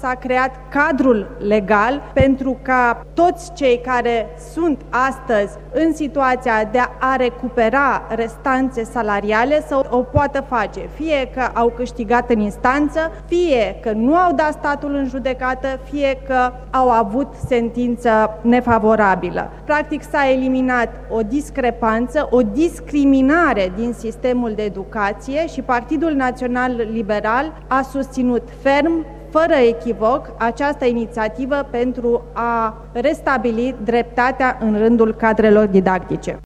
s-a creat cadrul legal pentru ca toți cei care sunt astăzi în situația de a recupera restanțe salariale să o poată face, fie că au câștigat în instanță, fie că nu au dat statul în judecată, fie că au avut sentință nefavorabilă. Practic s-a eliminat o discrepanță, o discriminare din sistemul de educație și Partidul Național Liberal a susținut ferm, fără echivoc, această inițiativă pentru a restabili dreptatea în rândul cadrelor didactice.